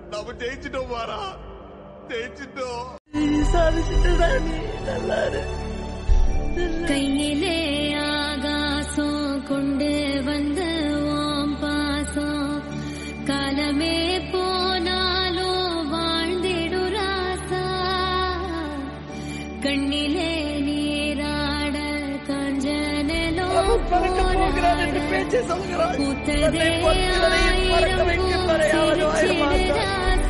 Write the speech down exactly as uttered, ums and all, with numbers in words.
நாம ஜெயிச்சிட்டோம் மாறா, ஜெயிச்சிட்டோம். கையிலே ஆகாசம் கொண்டு வந்த ஓம் பாசம் காலமே போனாலும் வாழ்ந்திடு ராசா. கண்ணிலே நீராட காஞ்சனலோ பூத்ததே ஆயிரம் பூ சிரிச்சிடுதா.